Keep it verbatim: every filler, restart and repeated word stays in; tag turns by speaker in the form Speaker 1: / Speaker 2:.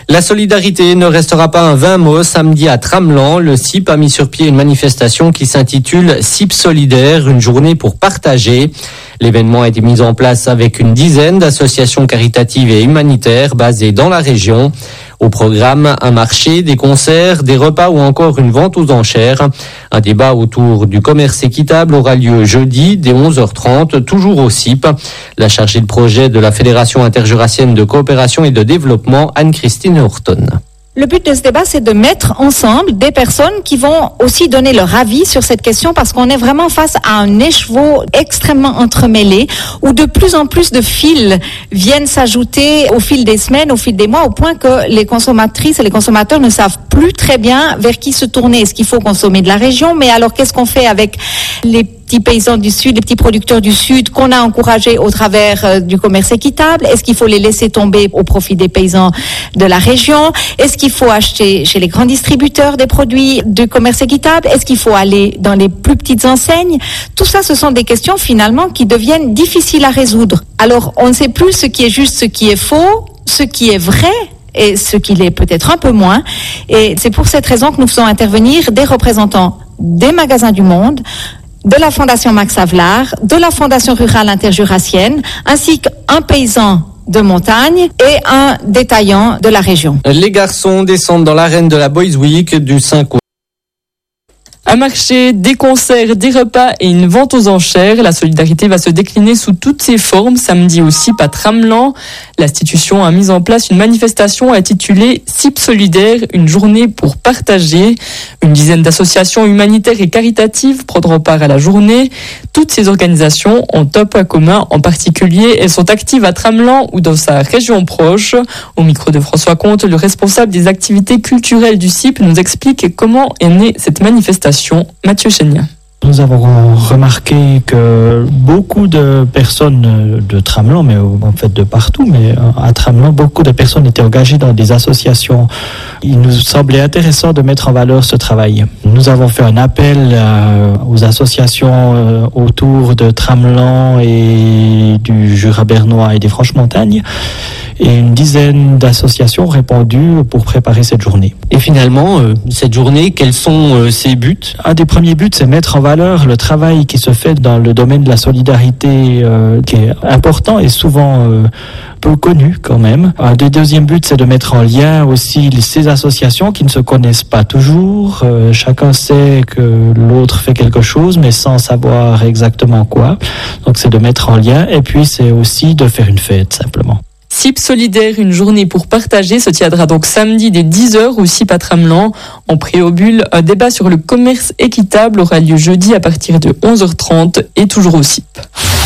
Speaker 1: La solidarité ne restera pas un vain mot. Samedi à Tramelan, le C I P a mis sur pied une manifestation qui s'intitule C I P Solidaire, une journée pour partager. L'événement a été mis en place avec une dizaine d'associations caritatives et humanitaires basées dans la région. Au programme, un marché, des concerts, des repas ou encore une vente aux enchères. Un débat autour du commerce équitable aura lieu jeudi dès onze heures trente, toujours au C I P. La chargée de projet de la Fédération interjurassienne de coopération et de développement, Anne-Christine Horton.
Speaker 2: Le but de ce débat, c'est de mettre ensemble des personnes qui vont aussi donner leur avis sur cette question, parce qu'on est vraiment face à un écheveau extrêmement entremêlé où de plus en plus de fils viennent s'ajouter au fil des semaines, au fil des mois, au point que les consommatrices et les consommateurs ne savent plus très bien vers qui se tourner. Est-ce qu'il faut consommer de la région? Mais alors, qu'est-ce qu'on fait avec les petits paysans du Sud, les petits producteurs du Sud qu'on a encouragés au travers euh, du commerce équitable? Est-ce qu'il faut les laisser tomber au profit des paysans de la région? Est-ce qu'il faut acheter chez les grands distributeurs des produits du commerce équitable? Est-ce qu'il faut aller dans les plus petites enseignes? Tout ça, ce sont des questions finalement qui deviennent difficiles à résoudre. Alors, on ne sait plus ce qui est juste, ce qui est faux, ce qui est vrai et ce qui l'est peut-être un peu moins. Et c'est pour cette raison que nous faisons intervenir des représentants des magasins du monde, de la Fondation Max Havelaar, de la Fondation Rurale Interjurassienne, ainsi qu'un paysan de montagne et un détaillant de la région.
Speaker 1: Les garçons descendent dans l'arène de la Boys Week du cinq août.
Speaker 3: Un marché, des concerts, des repas et une vente aux enchères. La solidarité va se décliner sous toutes ses formes. Samedi au C I P à Tramelan, l'institution a mis en place une manifestation intitulée C I P Solidaire, une journée pour partager. Une dizaine d'associations humanitaires et caritatives prendront part à la journée. Toutes ces organisations ont un point commun. En particulier, elles sont actives à Tramelan ou dans sa région proche. Au micro de François Comte, le responsable des activités culturelles du C I P nous explique comment est née cette manifestation. Mathieu Chénia.
Speaker 4: Nous avons remarqué que beaucoup de personnes de Tramelan, mais en fait de partout, mais à Tramelan, beaucoup de personnes étaient engagées dans des associations. Il nous semblait intéressant de mettre en valeur ce travail. Nous avons fait un appel euh, aux associations euh, autour de Tramelan et du Jura bernois et des Franches-Montagnes. Et une dizaine d'associations ont répondu pour préparer cette journée.
Speaker 1: Et finalement, euh, cette journée, quels sont euh, ses buts?
Speaker 4: Un des premiers buts, c'est mettre en valeur le travail qui se fait dans le domaine de la solidarité, euh, qui est important et souvent euh, peu connu quand même. Un des deuxièmes buts, c'est de mettre en lien aussi ces associations qui ne se connaissent pas toujours. Euh, chacun sait que l'autre fait quelque chose, mais sans savoir exactement quoi. Donc c'est de mettre en lien, et puis c'est aussi de faire une fête simplement.
Speaker 3: C I P Solidaire, une journée pour partager, se tiendra donc samedi dès dix heures au C I P à Tramelan. En préambule, un débat sur le commerce équitable aura lieu jeudi à partir de onze heures trente et toujours au C I P.